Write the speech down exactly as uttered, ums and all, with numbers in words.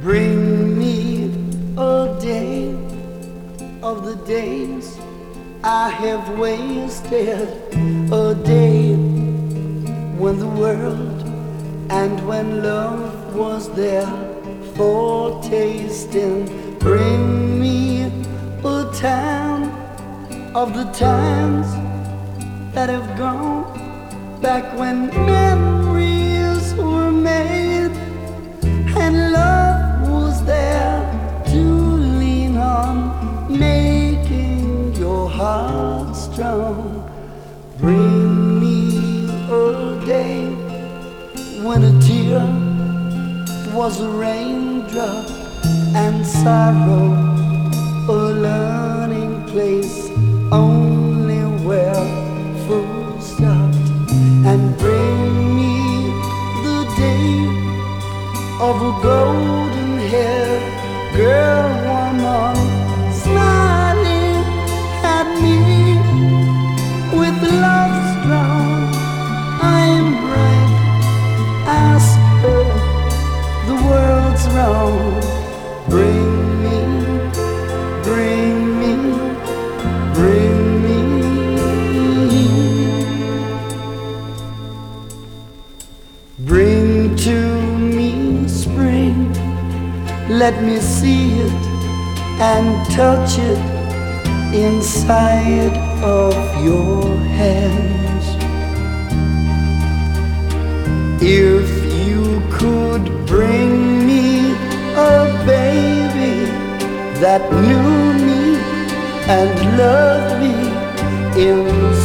Bring me a day of the days I have wasted, a day when the world and when love was there for tasting. Bring me a time of the times that have gone, back when memories were made and love was there to lean on, making your heart strong. Bring me a day when a tear was a raindrop and sorrow a learning place only where fools stopped. And bring me the day of a golden haired girl, woman, smiling at me with love strong. I'm bright, ask her, the world's wrong. Bring me, bring me, bring me. Bring to me spring, let me see it and touch it inside of your hands. If you could bring me a baby that knew me and loved me in